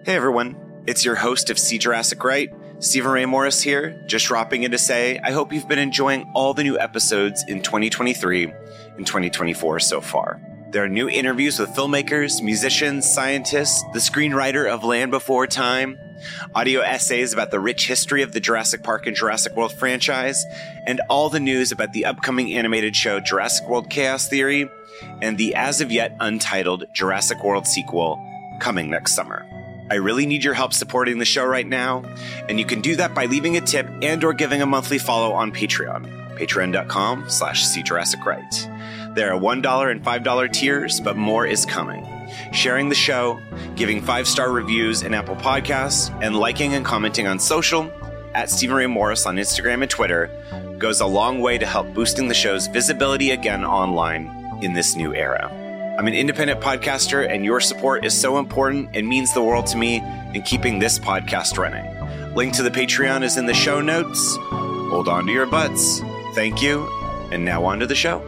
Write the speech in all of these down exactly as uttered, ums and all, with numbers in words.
Hey everyone, it's your host of See Jurassic Right, Stephen Ray Morris here, just dropping in to say I hope you've been enjoying all the new episodes in twenty twenty-three and twenty twenty-four so far. There are new interviews with filmmakers, musicians, scientists, the screenwriter of Land Before Time, audio essays about the rich history of the Jurassic Park and Jurassic World franchise, and all the news about the upcoming animated show Jurassic World Chaos Theory, and the as-of-yet untitled Jurassic World sequel coming next summer. I really need your help supporting the show right now, and you can do that by leaving a tip and or giving a monthly follow on Patreon, patreon.com slash See Jurassic Right. There are one dollar and five dollar tiers, but more is coming. Sharing the show, giving five-star reviews in Apple Podcasts, and liking and commenting on social, at Stephen Ray Morris on Instagram and Twitter, goes a long way to help boosting the show's visibility again online in this new era. I'm an independent podcaster, and your support is so important and means the world to me in keeping this podcast running. Link to the Patreon is in the show notes. Hold on to your butts. Thank you. And now on to the show.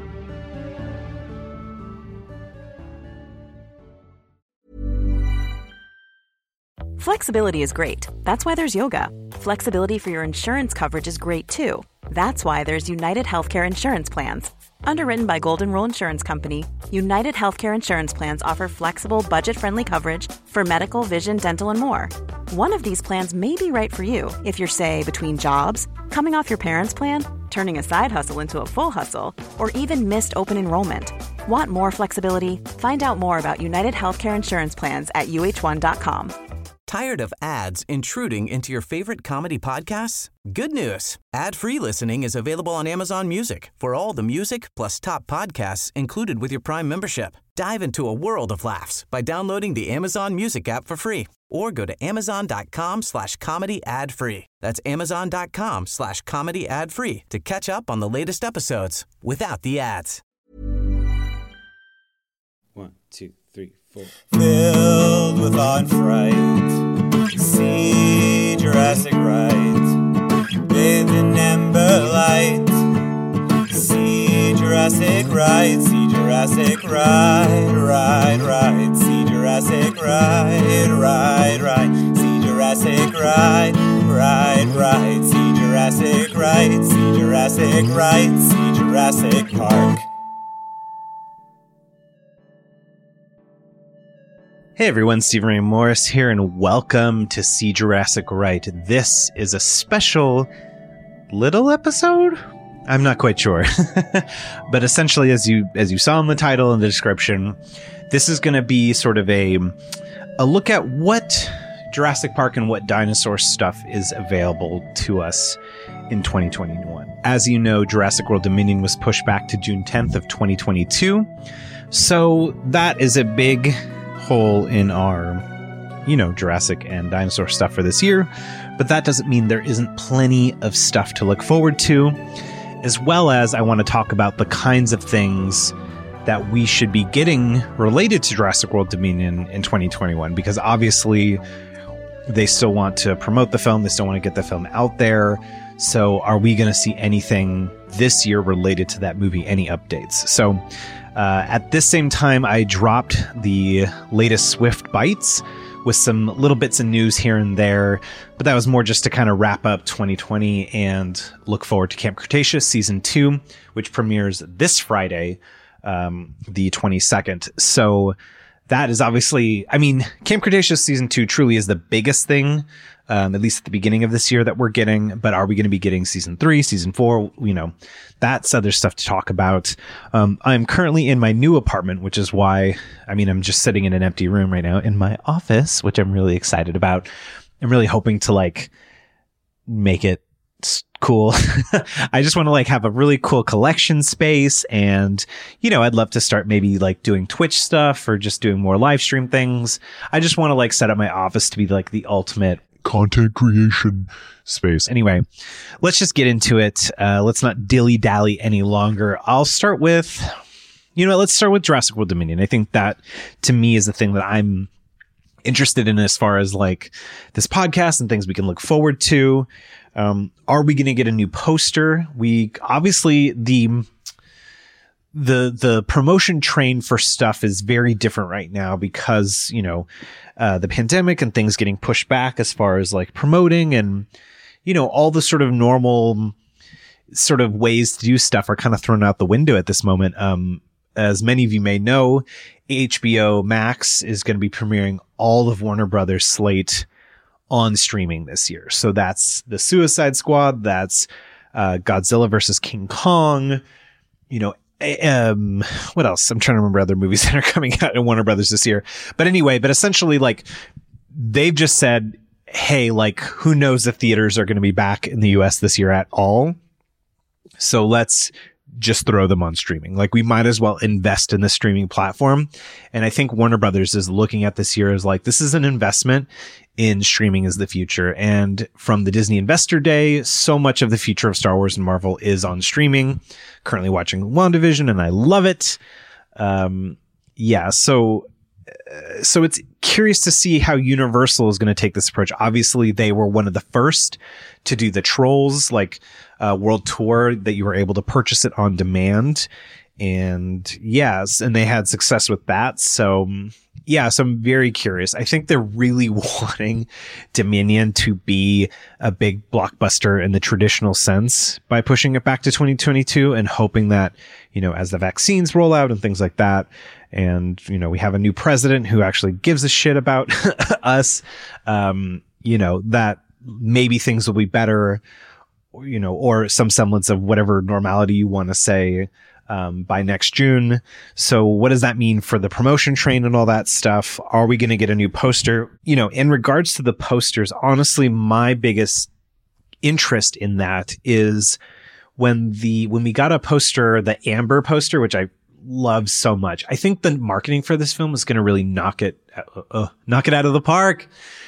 Flexibility is great. That's why there's yoga. Flexibility for your insurance coverage is great too. That's why there's United Healthcare Insurance Plans. Underwritten by Golden Rule Insurance Company, United Healthcare Insurance Plans offer flexible, budget-friendly coverage for medical, vision, dental, and more. One of these plans may be right for you if you're, say, between jobs, coming off your parents' plan, turning a side hustle into a full hustle, or even missed open enrollment. Want more flexibility? Find out more about United Healthcare Insurance Plans at U H one dot com. Tired of ads intruding into your favorite comedy podcasts? Good news. Ad-free listening is available on Amazon Music for all the music plus top podcasts included with your Prime membership. Dive into a world of laughs by downloading the Amazon Music app for free or go to amazon.com slash comedy ad free. That's amazon.com slash comedy ad free to catch up on the latest episodes without the ads. One, two, three, four. Filled with awe and fright, see Jurassic Right, bathed in amber light, see Jurassic Right, see Jurassic Right, right, right, see Jurassic Right, right, right, see Jurassic Right, right, right, see Jurassic Right, see Jurassic Right, see Jurassic Park. Hey everyone, Stephen Ray Morris here, and welcome to See Jurassic Right. This is a special little episode? I'm not quite sure. But essentially, as you as you saw in the title and the description, this is going to be sort of a, a look at what Jurassic Park and what dinosaur stuff is available to us in twenty twenty-one. As you know, Jurassic World Dominion was pushed back to June tenth of twenty twenty-two. So that is a big hole in our, you know, Jurassic and dinosaur stuff for this year, but that doesn't mean there isn't plenty of stuff to look forward to, as well as I want to talk about the kinds of things that we should be getting related to Jurassic World Dominion in twenty twenty-one, because obviously they still want to promote the film, they still want to get the film out there. So are we going to see anything this year related to that movie, any updates? So Uh, at this same time, I dropped the latest Swift Bites with some little bits of news here and there, but that was more just to kind of wrap up twenty twenty and look forward to Camp Cretaceous Season two, which premieres this Friday, um, the twenty-second. So that is obviously, I mean, Camp Cretaceous Season two truly is the biggest thing, um, at least at the beginning of this year that we're getting, but are we going to be getting Season three, Season four? You know, that's other stuff to talk about. Um, I'm currently in my new apartment, which is why, I mean, I'm just sitting in an empty room right now in my office, which I'm really excited about. I'm really hoping to like make it cool. I just want to like have a really cool collection space, and you know, I'd love to start maybe like doing Twitch stuff or just doing more live stream things. I just want to like set up my office to be like the ultimate content creation space. Anyway, let's just get into it. Uh, let's not dilly dally any longer. I'll start with, you know, let's start with Jurassic World Dominion. I think that to me is the thing that I'm interested in as far as like this podcast and things we can look forward to. Um, are we going to get a new poster? We obviously the the the promotion train for stuff is very different right now because, you know, uh, the pandemic and things getting pushed back as far as like promoting and, you know, all the sort of normal sort of ways to do stuff are kind of thrown out the window at this moment. Um, as many of you may know, H B O Max is going to be premiering all of Warner Brothers slate on streaming this year. So that's the Suicide Squad. That's uh, Godzilla versus King Kong. You know, um, what else? I'm trying to remember other movies that are coming out in Warner Brothers this year. But anyway, but essentially, like, they've just said, hey, like, who knows if theaters are going to be back in the U S this year at all? So let's just throw them on streaming. Like, we might as well invest in the streaming platform. And I think Warner Brothers is looking at this year as like, this is an investment in streaming as the future. And from the Disney Investor Day, so much of the future of Star Wars and Marvel is on streaming. Currently watching WandaVision and I love it. Um, yeah. So, uh, so it's curious to see how Universal is going to take this approach. Obviously, they were one of the first to do the Trolls, like, uh, world tour that you were able to purchase it on demand. And yes, and they had success with that. So yeah, so I'm very curious. I think they're really wanting Dominion to be a big blockbuster in the traditional sense by pushing it back to twenty twenty-two and hoping that, you know, as the vaccines roll out and things like that, and, you know, we have a new president who actually gives a shit about us, um, you know, that maybe things will be better, you know, or some semblance of whatever normality you want to say, um, by next June. So what does that mean for the promotion train and all that stuff? Are we going to get a new poster? You know, in regards to the posters, honestly, my biggest interest in that is when the, when we got a poster, the Amber poster, which I love so much. I think the marketing for this film is going to really knock it, uh, uh, knock it out of the park.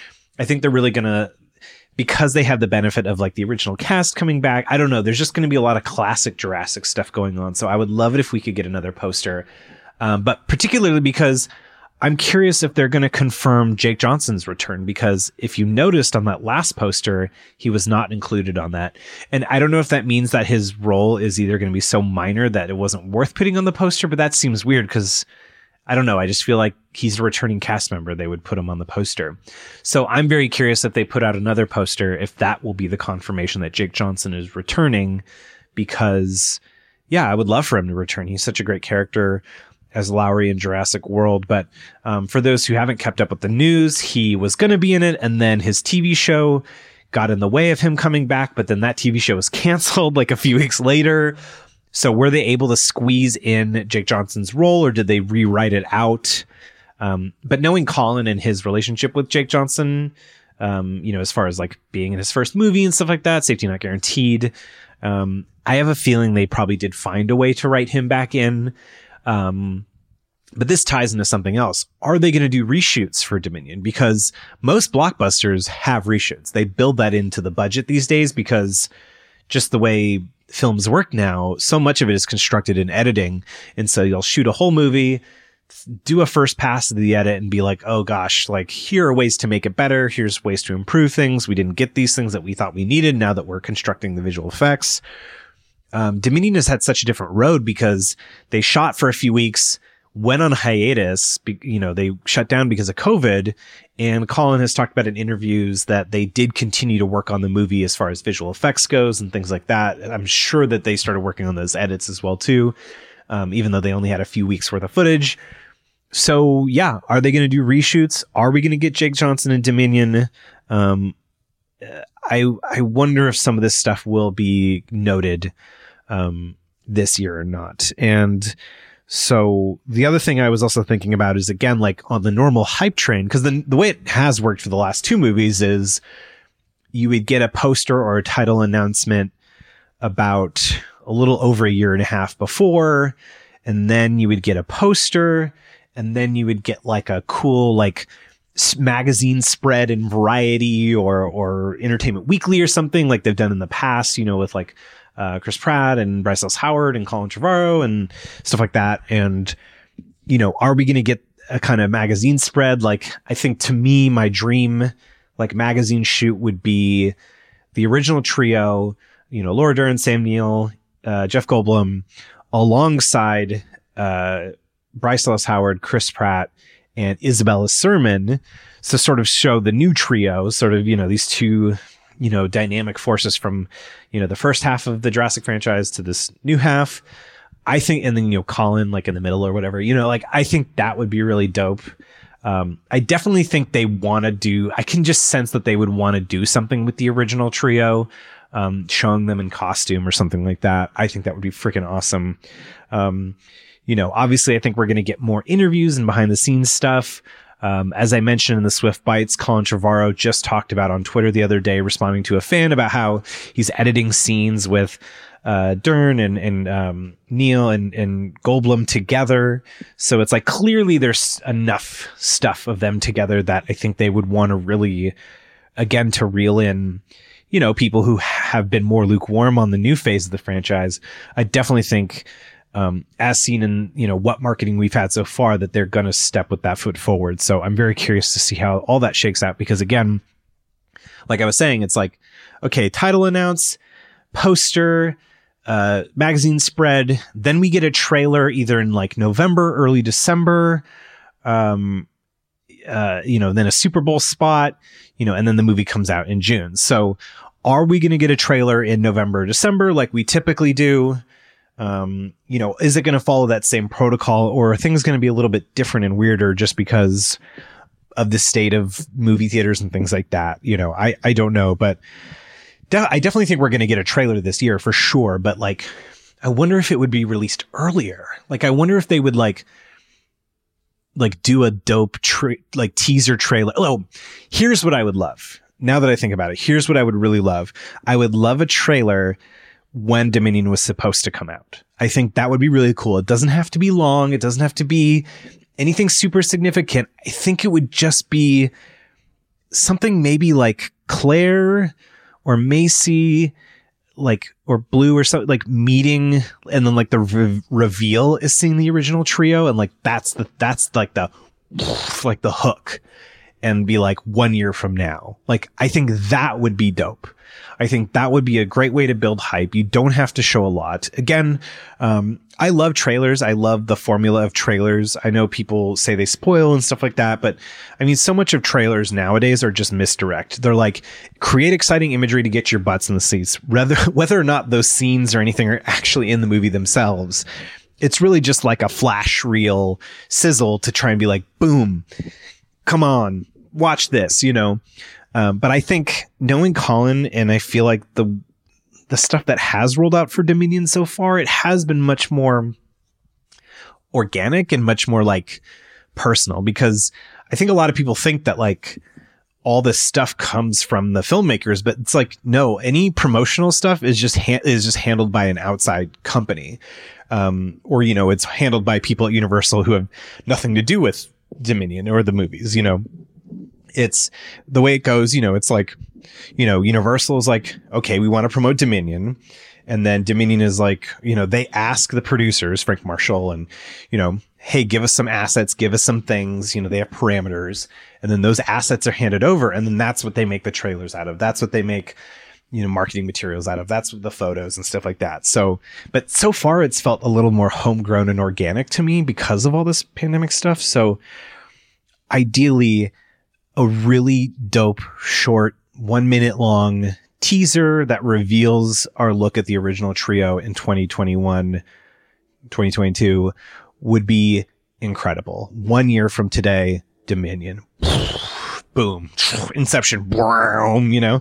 I think they're really going to, because they have the benefit of like the original cast coming back. I don't know. There's just going to be a lot of classic Jurassic stuff going on. So I would love it if we could get another poster. Um, but particularly because I'm curious if they're going to confirm Jake Johnson's return, because if you noticed on that last poster, he was not included on that. And I don't know if that means that his role is either going to be so minor that it wasn't worth putting on the poster, but that seems weird because I don't know. I just feel like he's a returning cast member. They would put him on the poster. So I'm very curious if they put out another poster, if that will be the confirmation that Jake Johnson is returning, because yeah, I would love for him to return. He's such a great character as Lowry in Jurassic World. But um, for those who haven't kept up with the news, he was going to be in it. And then his T V show got in the way of him coming back. But then that T V show was canceled like a few weeks later. So were they able to squeeze in Jake Johnson's role, or did they rewrite it out? Um, but knowing Colin and his relationship with Jake Johnson, um, you know, as far as like being in his first movie and stuff like that, safety not guaranteed. Um, I have a feeling they probably did find a way to write him back in. Um, but this ties into something else. Are they going to do reshoots for Dominion? Because most blockbusters have reshoots. They build that into the budget these days because just the way films work now, so much of it is constructed in editing. And so you'll shoot a whole movie, do a first pass of the edit and be like, oh gosh, like here are ways to make it better. Here's ways to improve things. We didn't get these things that we thought we needed now that we're constructing the visual effects. Um, Dominion has had such a different road because they shot for a few weeks, went on hiatus, you know, they shut down because of COVID. And Colin has talked about in interviews that they did continue to work on the movie as far as visual effects goes and things like that. And I'm sure that they started working on those edits as well too, um, even though they only had a few weeks worth of footage. So yeah, are they going to do reshoots? Are we going to get Jake Johnson in Dominion? Um, I I wonder if some of this stuff will be noted um, this year or not. And so the other thing I was also thinking about is, again, like on the normal hype train, because the, the way it has worked for the last two movies is you would get a poster or a title announcement about a little over a year and a half before, and then you would get a poster, and then you would get like a cool like magazine spread in Variety or or Entertainment Weekly or something like they've done in the past, you know, with like Uh, Chris Pratt and Bryce Dallas Howard and Colin Trevorrow and stuff like that. And, you know, are we going to get a kind of magazine spread? Like, I think to me, my dream, like magazine shoot would be the original trio, you know, Laura Dern, Sam Neill, uh, Jeff Goldblum, alongside uh, Bryce Dallas Howard, Chris Pratt, and Isabella Sermon to sort of show the new trio, sort of, you know, these two, you know, dynamic forces from, you know, the first half of the Jurassic franchise to this new half. I think, and then, you know, Colin like in the middle or whatever, you know, like I think that would be really dope. Um, I definitely think they want to do, I can just sense that they would want to do something with the original trio, um, showing them in costume or something like that. I think that would be freaking awesome. Um, you know, obviously I think we're going to get more interviews and behind the scenes stuff. Um, as I mentioned in the Swift Bites, Colin Trevorrow just talked about on Twitter the other day, responding to a fan about how he's editing scenes with uh, Dern and, and um, Neil and, and Goldblum together. So it's like clearly there's enough stuff of them together that I think they would want to really, again, to reel in, you know, people who have been more lukewarm on the new phase of the franchise. I definitely think, um, as seen in, you know, what marketing we've had so far, that they're going to step with that foot forward. So I'm very curious to see how all that shakes out, because again, like I was saying, it's like, okay, title announce, poster, uh, magazine spread. Then we get a trailer either in like November, early December, um, uh, you know, then a Super Bowl spot, you know, and then the movie comes out in June. So are we going to get a trailer in November, December, like we typically do? Um, you know, is it going to follow that same protocol, or are things going to be a little bit different and weirder just because of the state of movie theaters and things like that? You know, I, I don't know, but de- I definitely think we're going to get a trailer this year for sure. But like, I wonder if it would be released earlier. Like, I wonder if they would like, like do a dope tra- like teaser trailer. Oh, here's what I would love. Now that I think about it, here's what I would really love. I would love a trailer when Dominion was supposed to come out. I think that would be really cool. It doesn't have to be long. It doesn't have to be anything super significant. I think it would just be something maybe like Claire or Macy, like, or Blue or something, like meeting, and then like the re- reveal is seeing the original trio. And like, that's the, that's like the, like the hook, and be like one year from now. Like, I think that would be dope. I think that would be a great way to build hype. You don't have to show a lot. Again, um, I love trailers. I love the formula of trailers. I know people say they spoil and stuff like that, but I mean, so much of trailers nowadays are just misdirect. They're like, create exciting imagery to get your butts in the seats, whether, whether or not those scenes or anything are actually in the movie themselves. It's really just like a flash reel sizzle to try and be like, boom, come on, watch this, you know? Um, but I think knowing Colin, and I feel like the the stuff that has rolled out for Dominion so far, it has been much more organic and much more like personal, because I think a lot of people think that like all this stuff comes from the filmmakers, but it's like, no, any promotional stuff is just ha- is just handled by an outside company, um, or, you know, it's handled by people at Universal who have nothing to do with Dominion or the movies, you know. It's the way it goes, you know, it's like, you know, Universal is like, okay, we want to promote Dominion. And then Dominion is like, you know, they ask the producers, Frank Marshall, and, you know, hey, give us some assets, give us some things, you know, they have parameters. And then those assets are handed over. And then that's what they make the trailers out of. That's what they make, you know, marketing materials out of. That's the photos and stuff like that. So, but so far it's felt a little more homegrown and organic to me because of all this pandemic stuff. So ideally, a really dope, short, one minute long teaser that reveals our look at the original trio in twenty twenty-one, twenty twenty-two would be incredible. One year from today, Dominion. Boom. Inception. You know?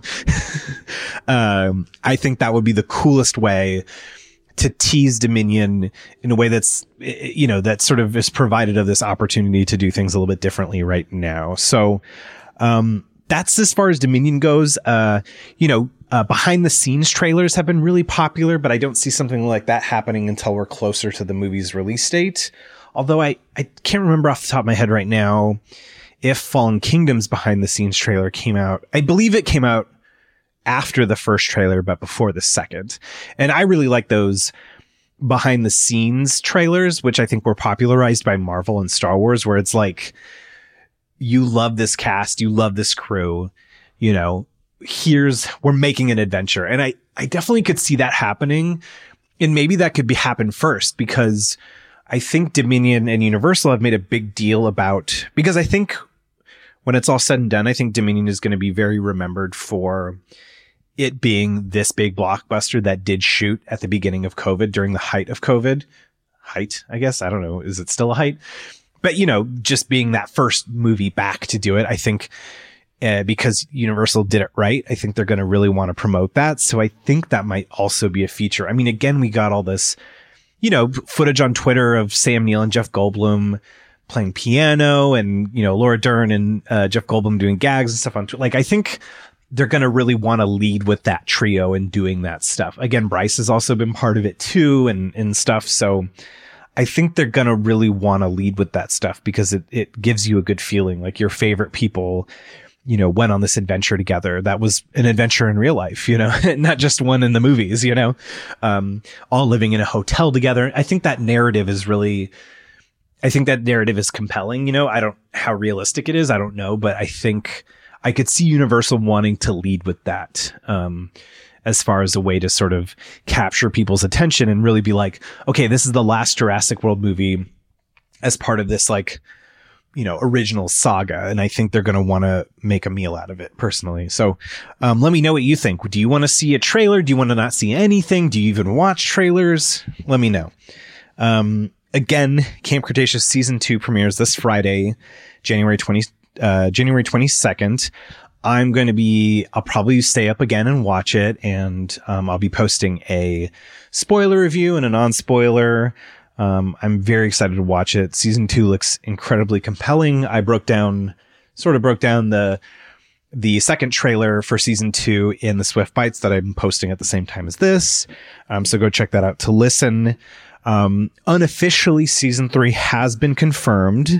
um, I think that would be the coolest way to tease Dominion in a way that's, you know, that sort of is provided of this opportunity to do things a little bit differently right now. So, um, that's as far as Dominion goes. Uh, you know, uh, behind the scenes trailers have been really popular, but I don't see something like that happening until we're closer to the movie's release date. Although I, I can't remember off the top of my head right now if Fallen Kingdom's behind the scenes trailer came out. I believe it came out after the first trailer, but before the second. And I really like those behind the scenes trailers, which I think were popularized by Marvel and Star Wars, where it's like, you love this cast, you love this crew, you know, here's, we're making an adventure. And I, I definitely could see that happening and maybe that could be happen first, because I think Dominion and Universal have made a big deal about, because I think when it's all said and done, I think Dominion is going to be very remembered for it being this big blockbuster that did shoot at the beginning of COVID, during the height of COVID. Height, I guess. I don't know. Is it still a height? But, you know, just being that first movie back to do it, I think uh, because Universal did it right, I think they're going to really want to promote that. So I think that might also be a feature. I mean, again, we got all this, you know, footage on Twitter of Sam Neill and Jeff Goldblum playing piano, and, you know, Laura Dern and uh, Jeff Goldblum doing gags and stuff on Twitter. Like, I think they're going to really want to lead with that trio and doing that stuff. Again, Bryce has also been part of it too, and, and stuff. So I think they're going to really want to lead with that stuff, because it, it gives you a good feeling, like your favorite people, you know, went on this adventure together. That was an adventure in real life, you know, not just one in the movies, you know, um, all living in a hotel together. I think that narrative is really, I think that narrative is compelling. You know, I don't, how realistic it is, I don't know, but I think I could see Universal wanting to lead with that, um, as far as a way to sort of capture people's attention and really be like, okay, this is the last Jurassic World movie as part of this, like, you know, original saga. And I think they're going to want to make a meal out of it, personally. So, um, let me know what you think. Do you want to see a trailer? Do you want to not see anything? Do you even watch trailers? Let me know. Um, again, Camp Cretaceous season two premieres this Friday, January twentieth. Uh, January twenty-second. I'm going to be, I'll probably stay up again and watch it. And, um, I'll be posting a spoiler review and a non-spoiler. Um, I'm very excited to watch it. Season two looks incredibly compelling. I broke down, sort of broke down the, the second trailer for season two in the Swift Bites that I'm posting at the same time as this. Um, so go check that out to listen. Um, unofficially, season three has been confirmed.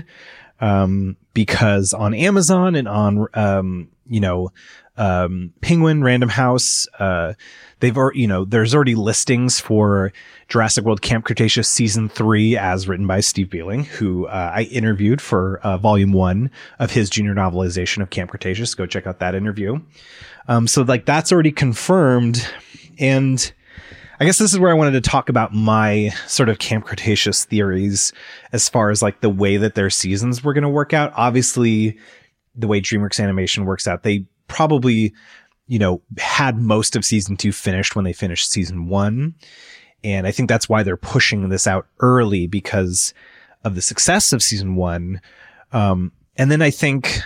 Um, because on Amazon and on, um, you know, um, Penguin, Random House, uh, they've already, you know, there's already listings for Jurassic World Camp Cretaceous season three, as written by Steve Bieling, who, uh, I interviewed for, uh, volume one of his junior novelization of Camp Cretaceous. Go check out that interview. Um, so like that's already confirmed. And I guess this is where I wanted to talk about my sort of Camp Cretaceous theories as far as like the way that their seasons were going to work out. Obviously, the way DreamWorks Animation works out, they probably, you know, had most of season two finished when they finished season one. And I think that's why they're pushing this out early, because of the success of season one. Um, and then I think,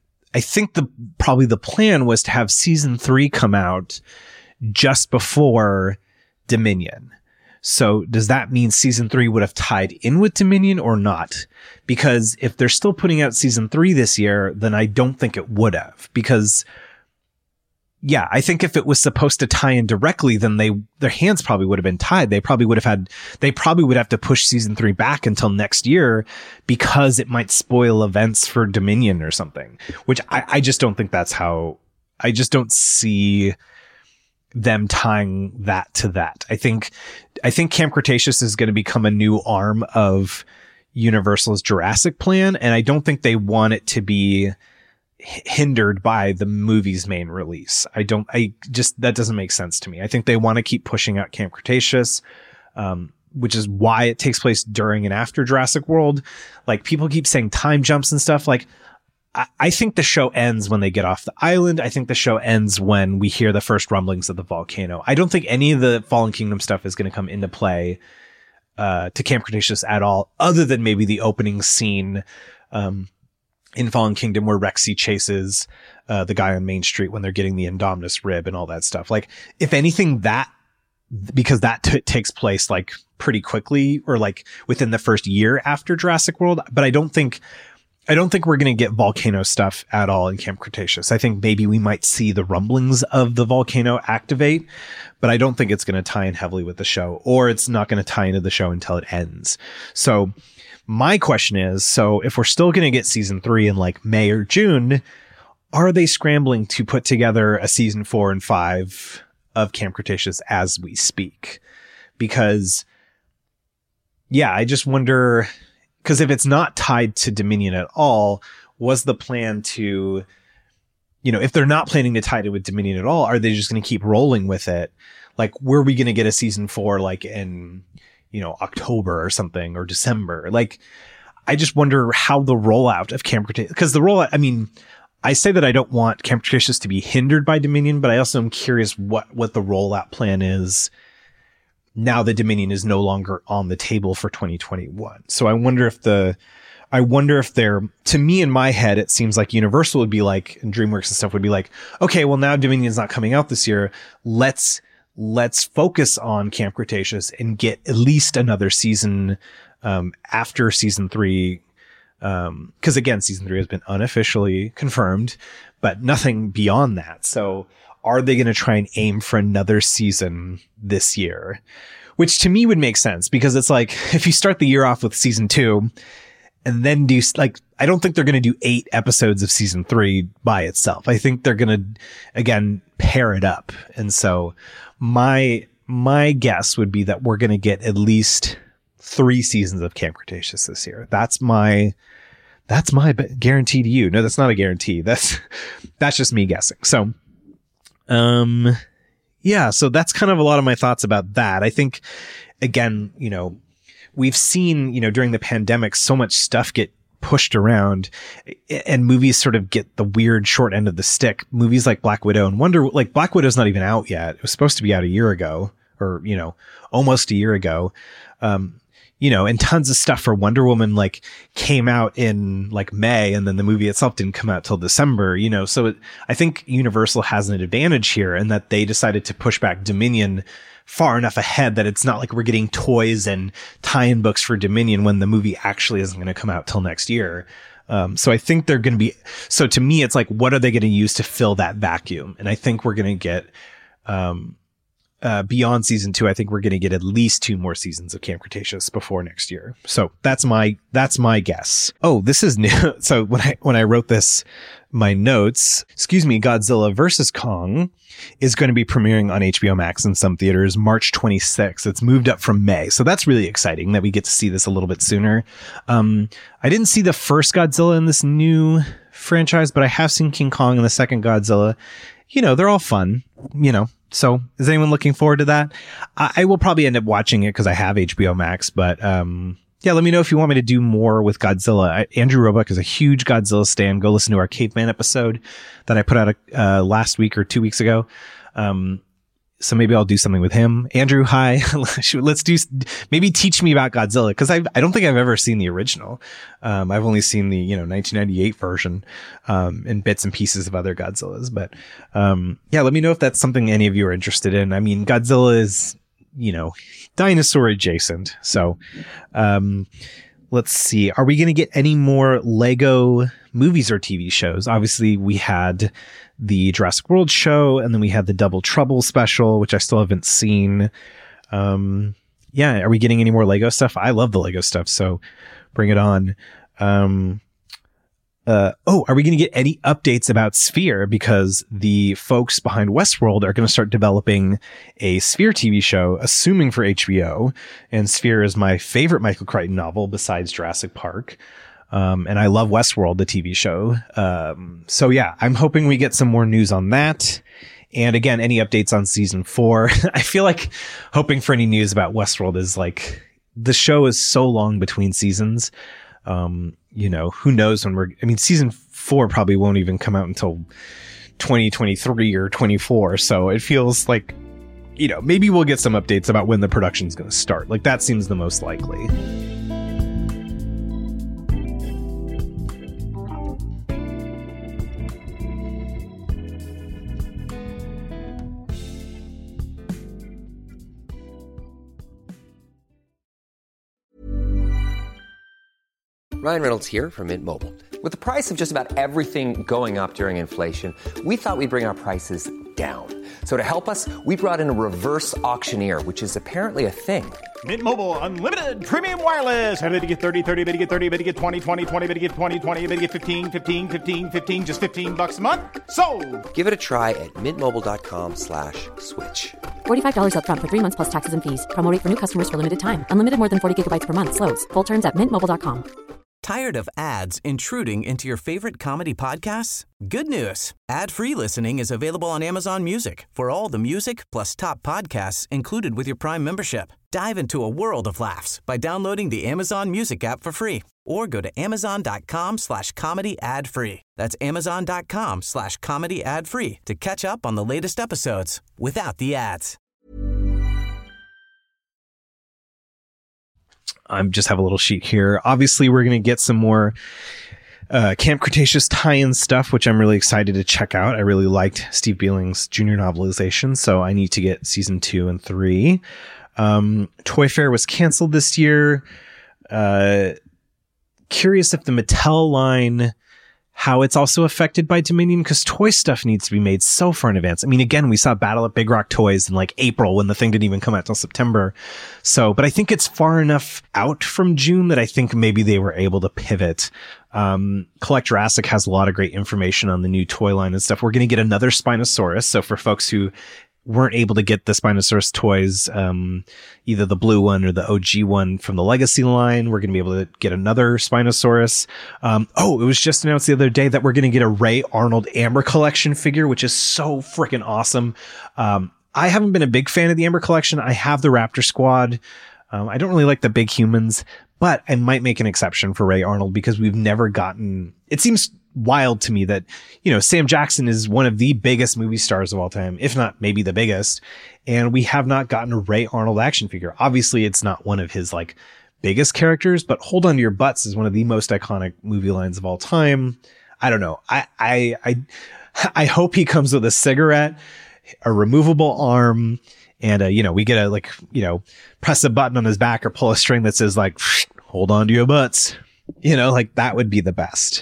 I think the, probably the plan was to have season three come out just before Dominion. So does that mean season three would have tied in with Dominion or not? Because if they're still putting out season three this year, then I don't think it would have, because yeah, I think if it was supposed to tie in directly, then they, their hands probably would have been tied. They probably would have had, they probably would have to push season three back until next year, because it might spoil events for Dominion or something, which I, I just don't think that's how, I just don't see them tying that to that. I think, I think Camp Cretaceous is going to become a new arm of Universal's Jurassic plan. And I don't think they want it to be hindered by the movie's main release. I don't, I just, that doesn't make sense to me. I think they want to keep pushing out Camp Cretaceous, um, which is why it takes place during and after Jurassic World. Like, people keep saying time jumps and stuff. Like, I, I think the show ends when they get off the island. I think the show ends when we hear the first rumblings of the volcano. I don't think any of the Fallen Kingdom stuff is going to come into play, uh, to Camp Cretaceous at all, other than maybe the opening scene, um, in Fallen Kingdom, where Rexy chases uh, the guy on Main Street when they're getting the Indominus rib and all that stuff. Like, if anything, that, because that t- takes place like pretty quickly, or like within the first year after Jurassic World. But I don't think, I don't think we're going to get volcano stuff at all in Camp Cretaceous. I think maybe we might see the rumblings of the volcano activate, but I don't think it's going to tie in heavily with the show, or it's not going to tie into the show until it ends. So my question is, so if we're still going to get season three in like May or June, are they scrambling to put together a season four and five of Camp Cretaceous as we speak? Because yeah, I just wonder, because if it's not tied to Dominion at all, was the plan to you know, if they're not planning to tie it with Dominion at all, are they just going to keep rolling with it? Like, were we going to get a season four like in, you know, October or something, or December? Like, I just wonder how the rollout of Camp Cretaceous, because the rollout, I mean, I say that I don't want Camp Cretaceous to be hindered by Dominion, but I also am curious what, what the rollout plan is now that Dominion is no longer on the table for twenty twenty-one. So I wonder if the, I wonder if they're, to me in my head, it seems like Universal would be like, and DreamWorks and stuff would be like, okay, well now Dominion's not coming out this year. Let's, let's focus on Camp Cretaceous and get at least another season, um, after season three. Um, cause again, season three has been unofficially confirmed, but nothing beyond that. So are they going to try and aim for another season this year? Which to me would make sense, because it's like, if you start the year off with season two and then do like, I don't think they're going to do eight episodes of season three by itself. I think they're going to, again, pair it up. And so my, my guess would be that we're going to get at least three seasons of Camp Cretaceous this year. That's my, that's my guarantee to you. No, that's not a guarantee. That's, that's just me guessing. So, um, yeah, so that's kind of a lot of my thoughts about that. I think, again, you know, we've seen, you know, during the pandemic, so much stuff get pushed around and movies sort of get the weird short end of the stick. Movies like Black Widow and Wonder, like Black Widow's not even out yet. It was supposed to be out a year ago, or, you know, almost a year ago. Um, you know, and tons of stuff for Wonder Woman, like, came out in like May, and then the movie itself didn't come out till December, you know? So it, I think Universal has an advantage here in that they decided to push back Dominion far enough ahead that it's not like we're getting toys and tie-in books for Dominion when the movie actually isn't going to come out till next year. Um, so I think they're going to be, so to me, it's like, what are they going to use to fill that vacuum? And I think we're going to get, um, Uh, beyond season two, I think we're going to get at least two more seasons of Camp Cretaceous before next year. So that's my, that's my guess. Oh, this is new. So when I, when I wrote this, my notes, excuse me, Godzilla versus Kong is going to be premiering on H B O Max in some theaters March twenty-sixth. It's moved up from May. So that's really exciting that we get to see this a little bit sooner. Um, I didn't see the first Godzilla in this new franchise, but I have seen King Kong and the second Godzilla. You know, they're all fun, you know. So is anyone looking forward to that? I, I will probably end up watching it because I have H B O Max, but, um, yeah, let me know if you want me to do more with Godzilla. I, Andrew Roebuck is a huge Godzilla stan. Go listen to our Caveman episode that I put out uh, last week or two weeks ago. Um, so maybe I'll do something with him. Andrew, hi. Let's do, maybe teach me about Godzilla, because I I don't think I've ever seen the original. Um, I've only seen the, you know, nineteen ninety-eight version, um, and bits and pieces of other Godzillas. But, um, yeah, let me know if that's something any of you are interested in. I mean, Godzilla is, you know, dinosaur adjacent. So, um, let's see. Are we going to get any more Lego movies or T V shows? Obviously, we had the Jurassic World show, and then we had the Double Trouble special, which I still haven't seen. Um, yeah, are we getting any more Lego stuff? I love the Lego stuff, so bring it on. Um, uh, oh, are we going to get any updates about Sphere? Because the folks behind Westworld are going to start developing a Sphere T V show, assuming for H B O. And Sphere is my favorite Michael Crichton novel besides Jurassic Park. Um, and I love Westworld, the T V show. Um, so yeah, I'm hoping we get some more news on that. And again, any updates on season four. I feel like hoping for any news about Westworld is like, the show is so long between seasons. Um, you know, who knows when we're, I mean, season four probably won't even come out until twenty twenty-three or twenty-four. So it feels like, you know, maybe we'll get some updates about when the production is going to start. Like, that seems the most likely. Ryan Reynolds here from Mint Mobile. With the price of just about everything going up during inflation, we thought we'd bring our prices down. So to help us, we brought in a reverse auctioneer, which is apparently a thing. Mint Mobile Unlimited Premium Wireless. How to get thirty, thirty, how to get thirty, how to get twenty, twenty, twenty, how to get twenty, twenty, how to get fifteen, fifteen, fifteen, fifteen, just fifteen bucks a month? Sold! Give it a try at mintmobile.com slash switch. forty-five dollars up front for three months plus taxes and fees. Promo rate for new customers for limited time. Unlimited more than forty gigabytes per month. Slows full terms at mint mobile dot com. Tired of ads intruding into your favorite comedy podcasts? Good news. Ad-free listening is available on Amazon Music for all the music plus top podcasts included with your Prime membership. Dive into a world of laughs by downloading the Amazon Music app for free or go to amazon.com slash comedy ad free. That's amazon.com slash comedy ad free to catch up on the latest episodes without the ads. I just have a little sheet here. Obviously, we're going to get some more uh, Camp Cretaceous tie-in stuff, which I'm really excited to check out. I really liked Steve Bieling's junior novelization, so I need to get season two and three. Um, Toy Fair was canceled this year. Uh, curious if the Mattel line, how it's also affected by Dominion, because toy stuff needs to be made so far in advance. I mean, again, we saw Battle at Big Rock Toys in like April when the thing didn't even come out till September. So, but I think it's far enough out from June that I think maybe they were able to pivot. Um, Collect Jurassic has a lot of great information on the new toy line and stuff. We're going to get another Spinosaurus. So for folks who weren't able to get the Spinosaurus toys, um, either the blue one or the O G one from the Legacy line, we're going to be able to get another Spinosaurus. Um, oh, it was just announced the other day that we're going to get a Ray Arnold Amber Collection figure, which is so freaking awesome. Um, I haven't been a big fan of the Amber Collection. I have the Raptor Squad. Um, I don't really like the big humans, but I might make an exception for Ray Arnold because we've never gotten, it seems wild to me that, you know, Sam Jackson is one of the biggest movie stars of all time, if not maybe the biggest. And we have not gotten a Ray Arnold action figure. Obviously it's not one of his like biggest characters, but Hold On to Your Butts is one of the most iconic movie lines of all time. I don't know. I, I, I, I hope he comes with a cigarette, a removable arm, and, uh, you know, we get a, like, you know, press a button on his back or pull a string that says like, hold on to your butts, you know, like that would be the best.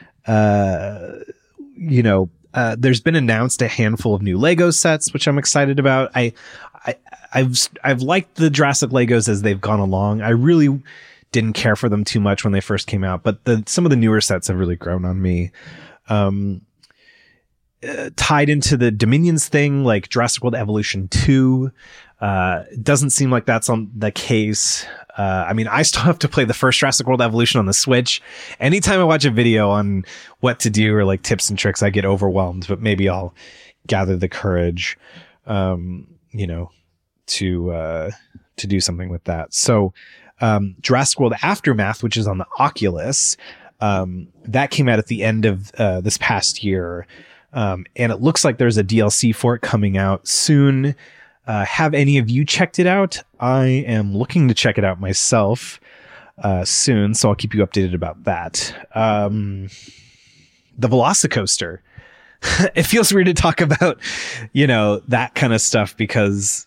Uh, you know, uh, there's been announced a handful of new Lego sets, which I'm excited about. I, I, I've, I've liked the Jurassic Legos as they've gone along. I really didn't care for them too much when they first came out, but the, some of the newer sets have really grown on me. Um, uh, tied into the Dominions thing, like Jurassic World Evolution two, uh, it doesn't seem like that's on the case. Uh, I mean, I still have to play the first Jurassic World Evolution on the Switch. Anytime I watch a video on what to do or like tips and tricks, I get overwhelmed, but maybe I'll gather the courage, um, you know, to, uh, to do something with that. So, um, Jurassic World Aftermath, which is on the Oculus, um, that came out at the end of, uh, this past year. Um, and it looks like there's a D L C for it coming out soon. Uh, have any of you checked it out? I am looking to check it out myself uh, soon, so I'll keep you updated about that. Um, the Velocicoaster. It feels weird to talk about, you know, that kind of stuff because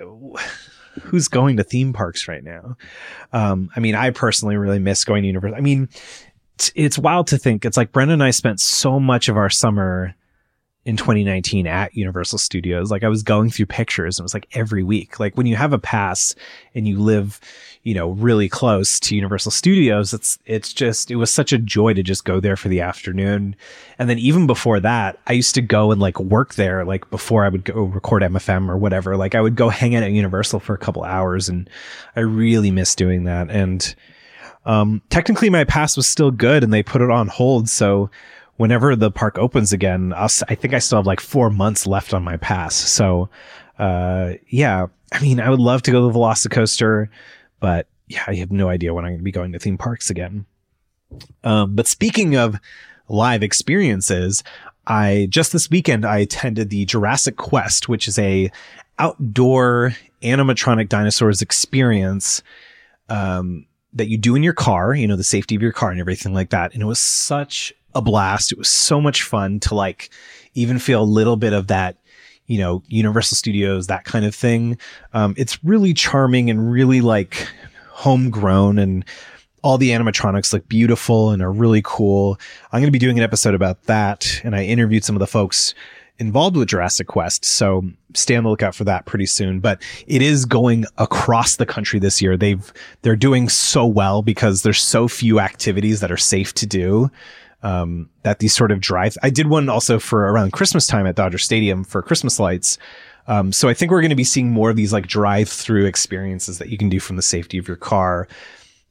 who's going to theme parks right now? Um, I mean, I personally really miss going to Universal. I mean, it's, it's wild to think. It's like Brendan and I spent so much of our summer in twenty nineteen at Universal Studios. Like I was going through pictures and it was like every week. Like when you have a pass and you live, you know, really close to Universal Studios, it's, it's just, it was such a joy to just go there for the afternoon. And then even before that, I used to go and like work there, like before I would go record M F M or whatever. Like I would go hang out at Universal for a couple hours and I really miss doing that. And, um, technically my pass was still good and they put it on hold. So whenever the park opens again, I'll, I think I still have like four months left on my pass. So, uh, yeah, I mean, I would love to go to the Velocicoaster, but yeah, I have no idea when I'm going to be going to theme parks again. Um, but speaking of live experiences, I just this weekend, I attended the Jurassic Quest, which is a outdoor animatronic dinosaurs experience, um, that you do in your car, you know, the safety of your car and everything like that. And it was such a blast. It was so much fun to like even feel a little bit of that, you know, Universal Studios, that kind of thing. Um, it's really charming and really like homegrown, and all the animatronics look beautiful and are really cool. I'm going to be doing an episode about that. And I interviewed some of the folks involved with Jurassic Quest. So stay on the lookout for that pretty soon, but it is going across the country this year. They've, they're doing so well because there's so few activities that are safe to do. Um, that these sort of drive, I did one also for around Christmas time at Dodger Stadium for Christmas lights. Um, so I think we're going to be seeing more of these like drive through experiences that you can do from the safety of your car.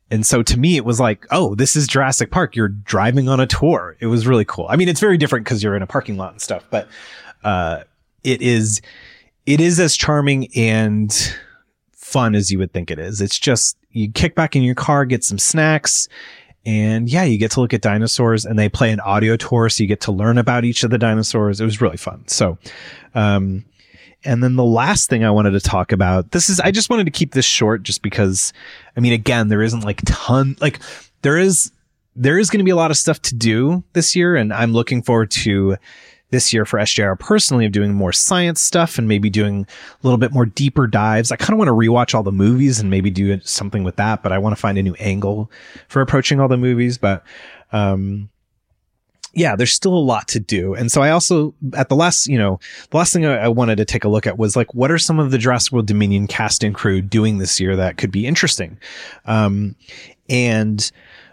and so to me, it was like, oh, this is Jurassic Park. You're driving on a tour. It was really cool. I mean, it's very different because you're in a parking lot and stuff, but uh, it is, it is as charming and fun as you would think it is. It's just, you kick back in your car, get some snacks, and yeah, you get to look at dinosaurs, and they play an audio tour, so you get to learn about each of the dinosaurs. It was really fun. So, um, and then the last thing I wanted to talk about, this is, I just wanted to keep this short just because, I mean, again, there isn't like ton, like there is, there is going to be a lot of stuff to do this year. And I'm looking forward to this year for S J R personally of doing more science stuff and maybe doing a little bit more deeper dives. I kind of want to rewatch all the movies and maybe do something with that, but I want to find a new angle for approaching all the movies. But, um, yeah, there's still a lot to do. And so I also, at the last, you know, the last thing I, I wanted to take a look at was like, what are some of the Jurassic World Dominion cast and crew doing this year that could be interesting? Um, and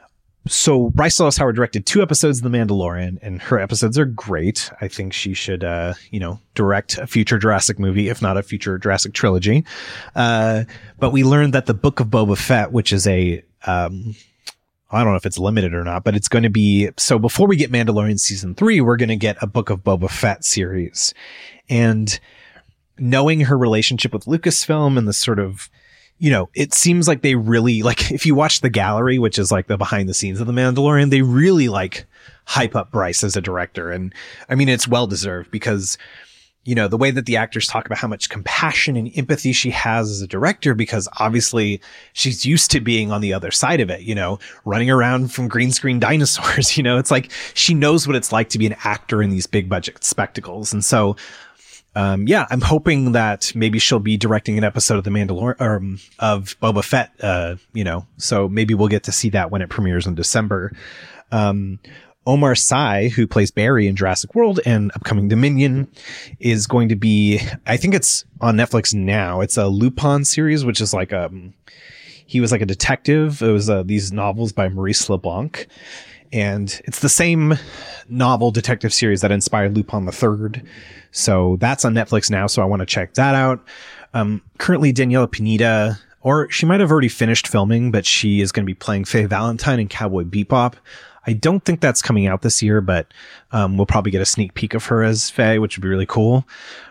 so Bryce Dallas Howard directed two episodes of The Mandalorian, and her episodes are great. I think she should, uh, you know, direct a future Jurassic movie, if not a future Jurassic trilogy. Uh, but we learned that the Book of Boba Fett, which is a, um, I don't know if it's limited or not, but it's going to be, so before we get Mandalorian season three, we're going to get a Book of Boba Fett series. And knowing her relationship with Lucasfilm and the sort of, you know, it seems like they really, like, if you watch The Gallery, which is like the behind the scenes of The Mandalorian, they really like hype up Bryce as a director. And I mean, it's well deserved because, you know, the way that the actors talk about how much compassion and empathy she has as a director, because obviously she's used to being on the other side of it, you know, running around from green screen dinosaurs, you know, it's like she knows what it's like to be an actor in these big budget spectacles. And so, um, yeah, I'm hoping that maybe she'll be directing an episode of The Mandalorian, um, of Boba Fett, uh, you know, so maybe we'll get to see that when it premieres in December. Um, Omar Sy, who plays Barry in Jurassic World and upcoming Dominion, is going to be, I think it's on Netflix now. It's a Lupin series, which is like a, he was like a detective. It was uh, these novels by Maurice LeBlanc. And it's the same novel detective series that inspired Lupin the Third. So that's on Netflix now. So I want to check that out. Um, currently Daniela Pineda, or she might have already finished filming, but she is going to be playing Faye Valentine in Cowboy Bebop. I don't think that's coming out this year, but um, we'll probably get a sneak peek of her as Faye, which would be really cool.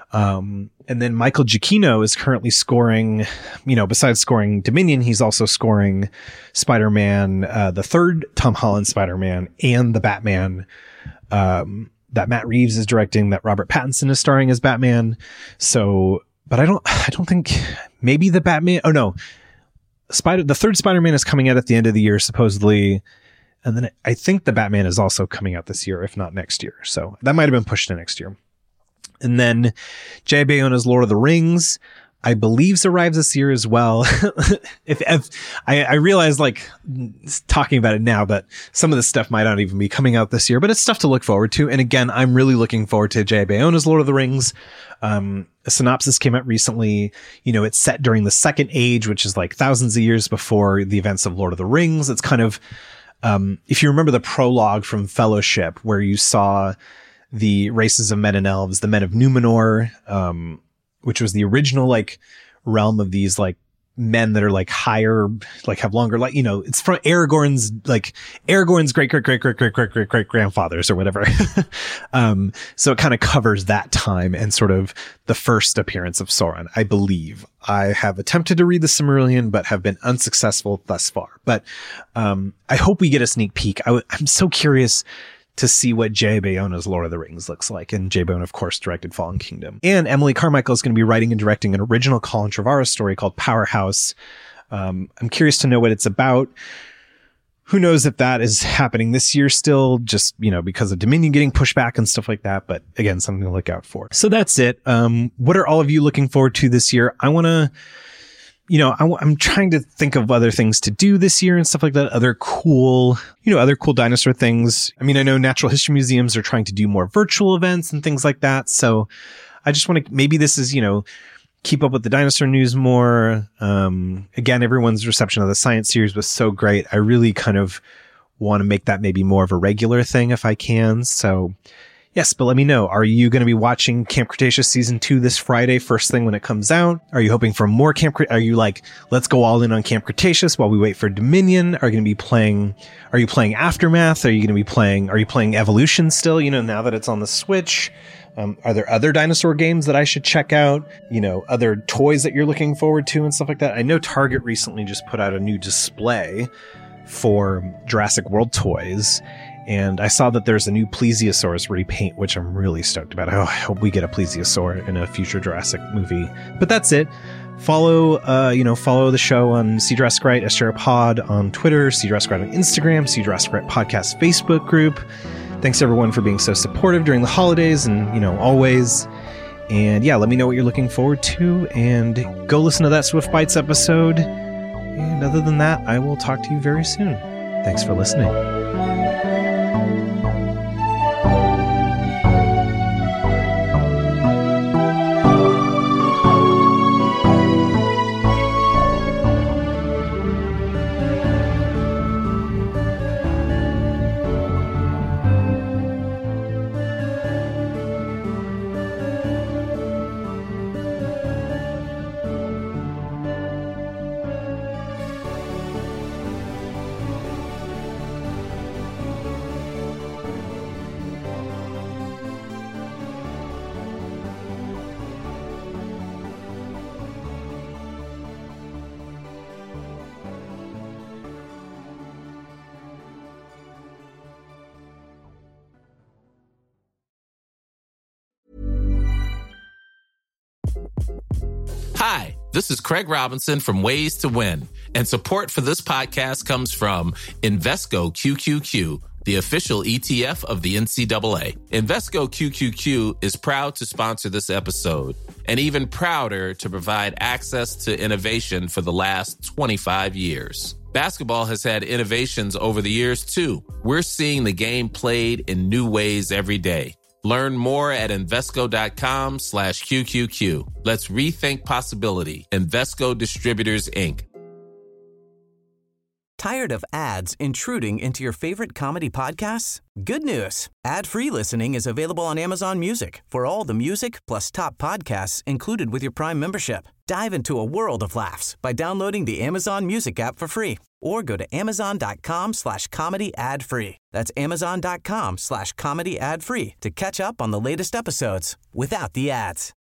Um, and then Michael Giacchino is currently scoring, you know, besides scoring Dominion, he's also scoring Spider-Man, uh, the third Tom Holland Spider-Man, and the Batman um, that Matt Reeves is directing, that Robert Pattinson is starring as Batman. So, but I don't, I don't think maybe the Batman. Oh no, Spider, the third Spider-Man is coming out at the end of the year, supposedly. And then I think the Batman is also coming out this year, if not next year. So that might have been pushed to next year. And then J. Bayona's Lord of the Rings, I believe, arrives this year as well. if, if I, I realize, like, talking about it now, that some of this stuff might not even be coming out this year, but it's stuff to look forward to. And again, I'm really looking forward to J. Bayona's Lord of the Rings. Um, a synopsis came out recently. You know, it's set during the Second Age, which is like thousands of years before the events of Lord of the Rings. It's kind of, Um, if you remember the prologue from Fellowship, where you saw the races of men and elves, the men of Numenor, um, which was the original, like, realm of these, like, men that are, like, higher, like, have longer, like, you know, it's from Aragorn's, like, Aragorn's great, great, great, great, great, great, great, great grandfathers or whatever. um, so it kind of covers that time and sort of the first appearance of Sauron, I believe. I have attempted to read the Silmarillion, but have been unsuccessful thus far. But, um, I hope we get a sneak peek. I w- I'm so curious to see what Jay Bayona's Lord of the Rings looks like. And Jay Bayona, of course, directed Fallen Kingdom. And Emily Carmichael is going to be writing and directing an original Colin Trevorrow story called Powerhouse. Um, I'm curious to know what it's about. Who knows if that is happening this year still, just, you know, because of Dominion getting pushed back and stuff like that. But again, something to look out for. So that's it. Um, what are all of you looking forward to this year? I want to, you know, I, I'm trying to think of other things to do this year and stuff like that. Other cool, you know, other cool dinosaur things. I mean, I know natural history museums are trying to do more virtual events and things like that. So I just want to, maybe this is, you know, keep up with the dinosaur news more. Um, again, everyone's reception of the science series was so great. I really kind of want to make that maybe more of a regular thing if I can. So Yes, but let me know. Are you going to be watching Camp Cretaceous Season two this Friday, first thing when it comes out? Are you hoping for more Camp Cretaceous? Are you like, let's go all in on Camp Cretaceous while we wait for Dominion? Are you going to be playing, are you playing Aftermath? Are you going to be playing, are you playing Evolution still, you know, now that it's on the Switch? Um, are there other dinosaur games that I should check out? You know, other toys that you're looking forward to and stuff like that? I know Target recently just put out a new display for Jurassic World toys. And I saw that there's a new Plesiosaurus repaint, which I'm really stoked about. Oh, I hope we get a Plesiosaur in a future Jurassic movie. But that's it. Follow, uh, you know, follow the show on See Jurassic Right, S J R Pod on Twitter, See Jurassic Right on Instagram, See Jurassic Right Podcast Facebook group. Thanks everyone for being so supportive during the holidays and, you know, always. And yeah, let me know what you're looking forward to and go listen to that Swift Bites episode. And other than that, I will talk to you very soon. Thanks for listening. Hi, this is Craig Robinson from Ways to Win, and support for this podcast comes from Invesco Q Q Q, the official E T F of the N C double A. Invesco Q Q Q is proud to sponsor this episode, and even prouder to provide access to innovation for the last twenty-five years. Basketball has had innovations over the years, too. We're seeing the game played in new ways every day. Learn more at Invesco.com slash QQQ. Let's rethink possibility. Invesco Distributors, Incorporated. Tired of ads intruding into your favorite comedy podcasts? Good news. Ad-free listening is available on Amazon Music for all the music plus top podcasts included with your Prime membership. Dive into a world of laughs by downloading the Amazon Music app for free or go to amazon.com slash comedy ad free. That's amazon.com slash comedy ad free to catch up on the latest episodes without the ads.